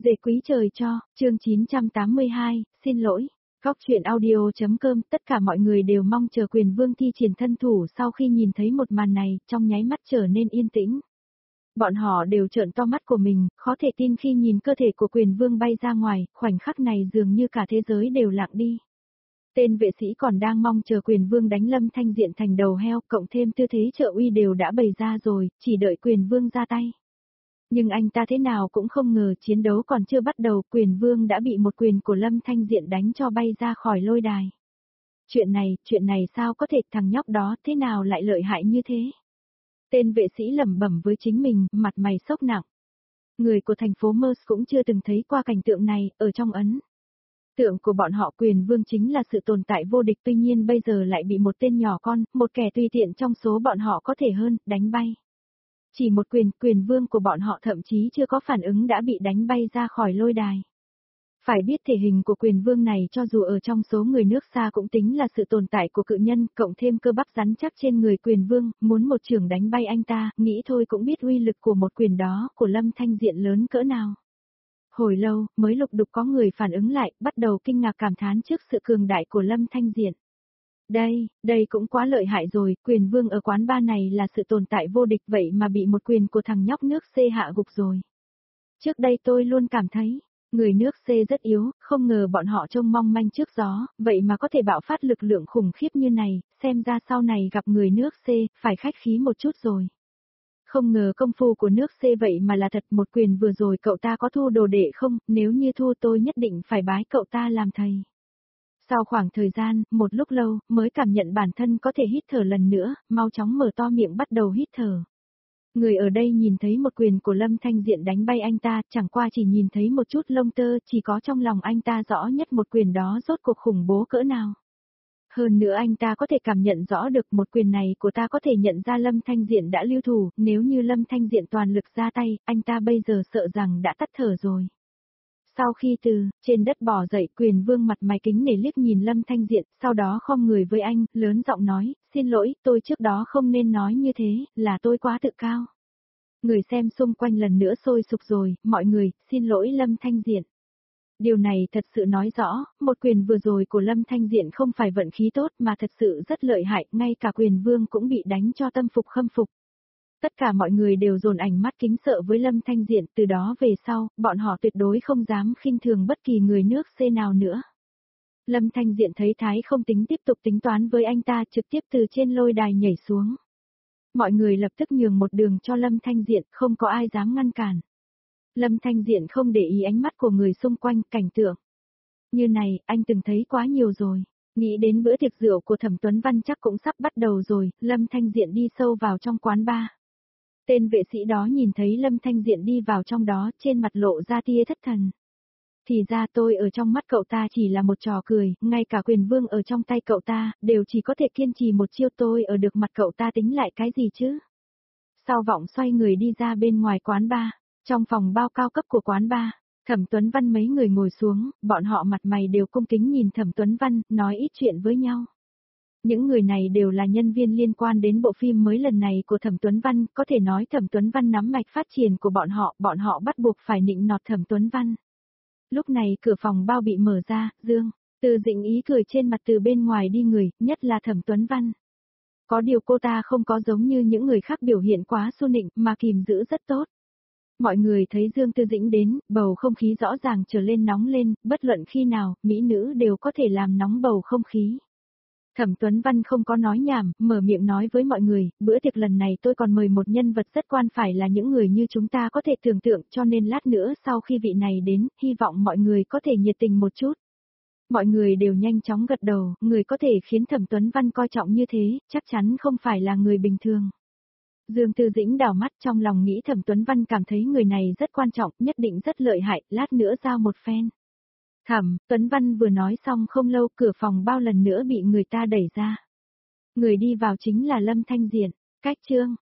Dễ quý trời cho, chương 982, xin lỗi. Góc chuyện audio.com, tất cả mọi người đều mong chờ Quyền Vương thi triển thân thủ sau khi nhìn thấy một màn này, trong nháy mắt trở nên yên tĩnh. Bọn họ đều trợn to mắt của mình, khó thể tin khi nhìn cơ thể của Quyền Vương bay ra ngoài, khoảnh khắc này dường như cả thế giới đều lặng đi. Tên vệ sĩ còn đang mong chờ Quyền Vương đánh Lâm Thanh Diện thành đầu heo, cộng thêm tư thế trợ uy đều đã bày ra rồi, chỉ đợi Quyền Vương ra tay. Nhưng anh ta thế nào cũng không ngờ chiến đấu còn chưa bắt đầu, Quyền Vương đã bị một quyền của Lâm Thanh Diện đánh cho bay ra khỏi lôi đài. Chuyện này sao có thể, thằng nhóc đó thế nào lại lợi hại như thế? Tên vệ sĩ lẩm bẩm với chính mình, mặt mày sốc nặng. Người của thành phố Mers cũng chưa từng thấy qua cảnh tượng này, ở trong ấn tượng của bọn họ Quyền Vương chính là sự tồn tại vô địch, tuy nhiên bây giờ lại bị một tên nhỏ con, một kẻ tùy tiện trong số bọn họ có thể hơn, đánh bay. Chỉ một Quyền Vương của bọn họ thậm chí chưa có phản ứng đã bị đánh bay ra khỏi lôi đài. Phải biết thể hình của Quyền Vương này cho dù ở trong số người nước xa cũng tính là sự tồn tại của cự nhân, cộng thêm cơ bắp rắn chắc trên người Quyền Vương, muốn một chưởng đánh bay anh ta, nghĩ thôi cũng biết uy lực của một quyền đó của Lâm Thanh Diện lớn cỡ nào. Hồi lâu, mới lục đục có người phản ứng lại, bắt đầu kinh ngạc cảm thán trước sự cường đại của Lâm Thanh Diện. Đây cũng quá lợi hại rồi, Quyền Vương ở quán bar này là sự tồn tại vô địch vậy mà bị một quyền của thằng nhóc nước C hạ gục rồi. Trước đây tôi luôn cảm thấy, người nước C rất yếu, không ngờ bọn họ trông mong manh trước gió, vậy mà có thể bạo phát lực lượng khủng khiếp như này, xem ra sau này gặp người nước C, phải khách khí một chút rồi. Không ngờ công phu của nước C vậy mà là thật, một quyền vừa rồi cậu ta có thu đồ đệ không, nếu như thu tôi nhất định phải bái cậu ta làm thầy. Sau khoảng thời gian, một lúc lâu, mới cảm nhận bản thân có thể hít thở lần nữa, mau chóng mở to miệng bắt đầu hít thở. Người ở đây nhìn thấy một quyền của Lâm Thanh Diện đánh bay anh ta, chẳng qua chỉ nhìn thấy một chút lông tơ, chỉ có trong lòng anh ta rõ nhất một quyền đó rốt cuộc khủng bố cỡ nào. Hơn nữa anh ta có thể cảm nhận rõ được một quyền này của ta có thể nhận ra Lâm Thanh Diện đã lưu thủ, nếu như Lâm Thanh Diện toàn lực ra tay, anh ta bây giờ sợ rằng đã tắt thở rồi. Sau khi từ trên đất bò dậy, Quyền Vương mặt mày kính nể liếc nhìn Lâm Thanh Diện, sau đó khom người với anh, lớn giọng nói, xin lỗi, tôi trước đó không nên nói như thế, là tôi quá tự cao. Người xem xung quanh lần nữa sôi sục rồi, mọi người, xin lỗi Lâm Thanh Diện. Điều này thật sự nói rõ, một quyền vừa rồi của Lâm Thanh Diện không phải vận khí tốt mà thật sự rất lợi hại, ngay cả Quyền Vương cũng bị đánh cho tâm phục khâm phục. Tất cả mọi người đều dồn ánh mắt kính sợ với Lâm Thanh Diện, từ đó về sau, bọn họ tuyệt đối không dám khinh thường bất kỳ người nước C nào nữa. Lâm Thanh Diện thấy thái không tính tiếp tục tính toán với anh ta, trực tiếp từ trên lôi đài nhảy xuống. Mọi người lập tức nhường một đường cho Lâm Thanh Diện, không có ai dám ngăn cản. Lâm Thanh Diện không để ý ánh mắt của người xung quanh, cảnh tượng như này, anh từng thấy quá nhiều rồi. Nghĩ đến bữa tiệc rượu của Thẩm Tuấn Văn chắc cũng sắp bắt đầu rồi, Lâm Thanh Diện đi sâu vào trong quán bar. Tên vệ sĩ đó nhìn thấy Lâm Thanh Diện đi vào trong đó, trên mặt lộ ra tia thất thần. Thì ra tôi ở trong mắt cậu ta chỉ là một trò cười, ngay cả Quyền Vương ở trong tay cậu ta, đều chỉ có thể kiên trì một chiêu, tôi ở được mặt cậu ta tính lại cái gì chứ? Sau vọng xoay người đi ra bên ngoài quán bar, trong phòng bao cao cấp của quán bar, Thẩm Tuấn Văn mấy người ngồi xuống, bọn họ mặt mày đều cung kính nhìn Thẩm Tuấn Văn, nói ít chuyện với nhau. Những người này đều là nhân viên liên quan đến bộ phim mới lần này của Thẩm Tuấn Văn, có thể nói Thẩm Tuấn Văn nắm mạch phát triển của bọn họ bắt buộc phải nịnh nọt Thẩm Tuấn Văn. Lúc này cửa phòng bao bị mở ra, Dương Từ Dĩnh ý cười trên mặt từ bên ngoài đi người, nhất là Thẩm Tuấn Văn. Có điều cô ta không có giống như những người khác biểu hiện quá xu nịnh, mà kìm giữ rất tốt. Mọi người thấy Dương Tư Dĩnh đến, bầu không khí rõ ràng trở lên nóng lên, bất luận khi nào, mỹ nữ đều có thể làm nóng bầu không khí. Thẩm Tuấn Văn không có nói nhảm, mở miệng nói với mọi người, bữa tiệc lần này tôi còn mời một nhân vật rất quan, phải là những người như chúng ta có thể tưởng tượng, cho nên lát nữa sau khi vị này đến, hy vọng mọi người có thể nhiệt tình một chút. Mọi người đều nhanh chóng gật đầu, người có thể khiến Thẩm Tuấn Văn coi trọng như thế, chắc chắn không phải là người bình thường. Dương Tư Dĩnh đảo mắt, trong lòng nghĩ Thẩm Tuấn Văn cảm thấy người này rất quan trọng, nhất định rất lợi hại, lát nữa giao một phen. Thẩm Tuấn Văn vừa nói xong không lâu, cửa phòng bao lần nữa bị người ta đẩy ra. Người đi vào chính là Lâm Thanh Diện. Cách chương